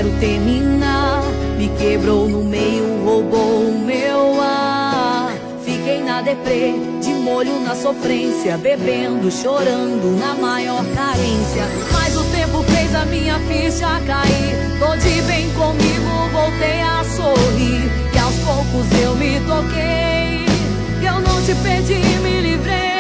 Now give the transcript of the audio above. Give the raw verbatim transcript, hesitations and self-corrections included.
quero terminar. Me quebrou no meio, roubou o meu ar. Fiquei na deprê, de molho na sofrência, bebendo, chorando na maior carência. Mas o tempo fez a minha ficha cair. Tô de bem comigo, voltei a sorrir. E aos poucos eu me toquei, eu não te perdi, me livrei.